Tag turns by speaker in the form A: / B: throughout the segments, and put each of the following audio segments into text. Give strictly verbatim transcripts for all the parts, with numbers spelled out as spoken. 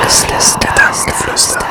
A: Gedankengeflüster.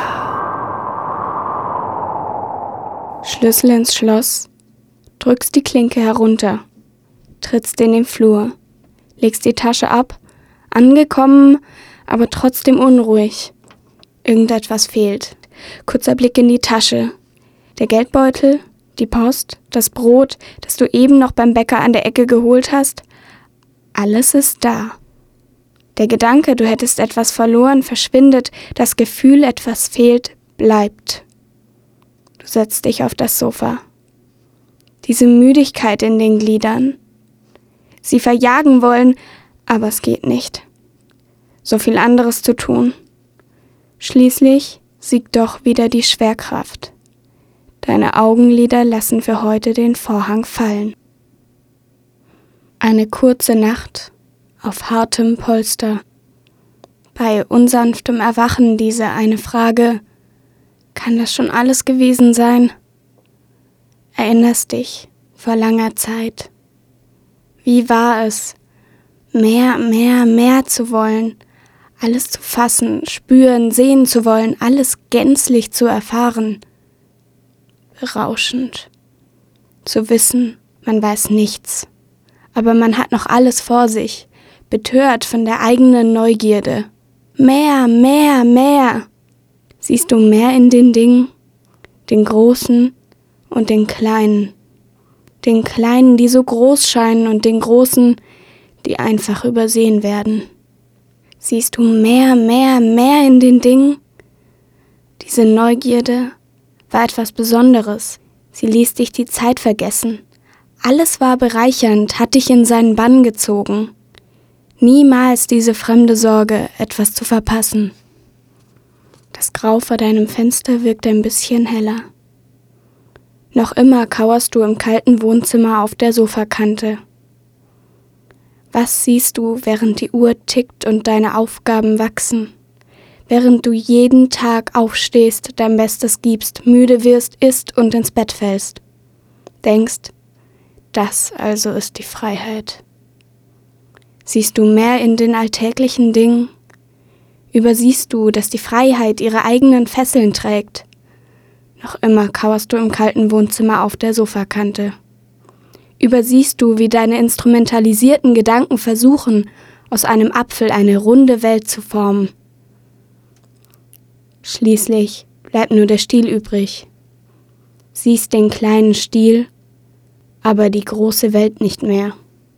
B: Schlüssel ins Schloss, drückst die Klinke herunter, trittst in den Flur, legst die Tasche ab, angekommen, aber trotzdem unruhig. Irgendetwas fehlt. Kurzer Blick in die Tasche. Der Geldbeutel, die Post, das Brot, das du eben noch beim Bäcker an der Ecke geholt hast. Alles ist da. Der Gedanke, du hättest etwas verloren, verschwindet. Das Gefühl, etwas fehlt, bleibt. Du setzt dich auf das Sofa. Diese Müdigkeit in den Gliedern. Sie verjagen wollen, aber es geht nicht. So viel anderes zu tun. Schließlich siegt doch wieder die Schwerkraft. Deine Augenlider lassen für heute den Vorhang fallen. Eine kurze Nacht auf hartem Polster. Bei unsanftem Erwachen diese eine Frage: Kann das schon alles gewesen sein? Erinnerst dich vor langer Zeit. Wie war es, mehr, mehr, mehr zu wollen, alles zu fassen, spüren, sehen zu wollen, alles gänzlich zu erfahren? Berauschend. Zu wissen, man weiß nichts, aber man hat noch alles vor sich, betört von der eigenen Neugierde. Mehr, mehr, mehr. Siehst du mehr in den Dingen, den Großen und den Kleinen. Den Kleinen, die so groß scheinen, und den Großen, die einfach übersehen werden. Siehst du mehr, mehr, mehr in den Dingen? Diese Neugierde war etwas Besonderes. Sie ließ dich die Zeit vergessen. Alles war bereichernd, hat dich in seinen Bann gezogen. Niemals diese fremde Sorge, etwas zu verpassen. Das Grau vor deinem Fenster wirkt ein bisschen heller. Noch immer kauerst du im kalten Wohnzimmer auf der Sofakante. Was siehst du, während die Uhr tickt und deine Aufgaben wachsen? Während du jeden Tag aufstehst, dein Bestes gibst, müde wirst, isst und ins Bett fällst. Denkst, das also ist die Freiheit. Siehst du mehr in den alltäglichen Dingen? Übersiehst du, dass die Freiheit ihre eigenen Fesseln trägt? Noch immer kauerst du im kalten Wohnzimmer auf der Sofakante. Übersiehst du, wie deine instrumentalisierten Gedanken versuchen, aus einem Apfel eine runde Welt zu formen? Schließlich bleibt nur der Stiel übrig. Siehst den kleinen Stiel, aber die große Welt nicht mehr.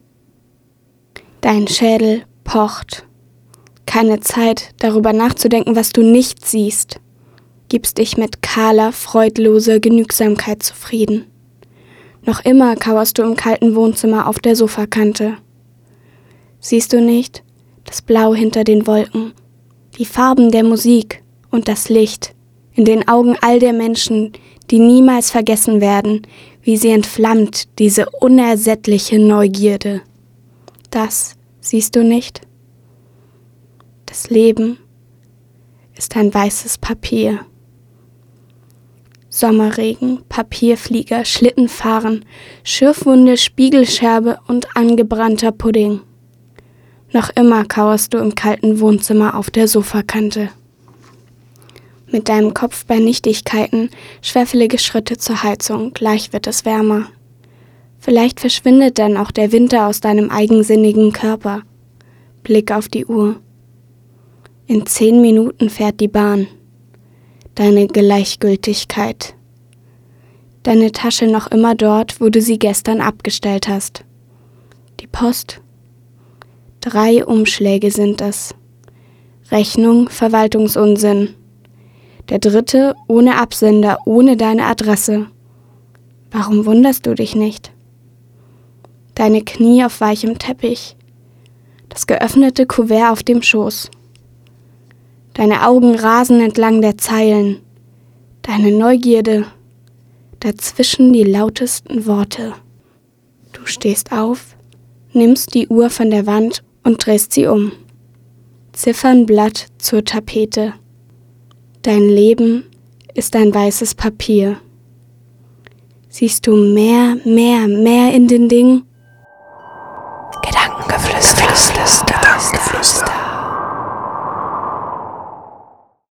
B: Dein Schädel pocht. Keine Zeit, darüber nachzudenken, was du nicht siehst. Gibst dich mit kahler, freudloser Genügsamkeit zufrieden. Noch immer kauerst du im kalten Wohnzimmer auf der Sofakante. Siehst du nicht das Blau hinter den Wolken, die Farben der Musik und das Licht in den Augen all der Menschen, die niemals vergessen werden, wie sie entflammt diese unersättliche Neugierde? Das siehst du nicht? Das Leben ist ein weißes Papier. Sommerregen, Papierflieger, Schlittenfahren, Schürfwunde, Spiegelscherbe und angebrannter Pudding. Noch immer kauerst du im kalten Wohnzimmer auf der Sofakante. Mit deinem Kopf bei Nichtigkeiten, schweffelige Schritte zur Heizung, gleich wird es wärmer. Vielleicht verschwindet dann auch der Winter aus deinem eigensinnigen Körper. Blick auf die Uhr. In zehn Minuten fährt die Bahn. Deine Gleichgültigkeit. Deine Tasche noch immer dort, wo du sie gestern abgestellt hast. Die Post. Drei Umschläge sind es. Rechnung, Verwaltungsunsinn. Der dritte ohne Absender, ohne deine Adresse. Warum wunderst du dich nicht? Deine Knie auf weichem Teppich. Das geöffnete Kuvert auf dem Schoß. Deine Augen rasen entlang der Zeilen. Deine Neugierde. Dazwischen die lautesten Worte. Du stehst auf, nimmst die Uhr von der Wand und drehst sie um. Ziffernblatt zur Tapete. Dein Leben ist ein weißes Papier. Siehst du mehr, mehr, mehr in den Dingen?
A: Gedankengeflüster.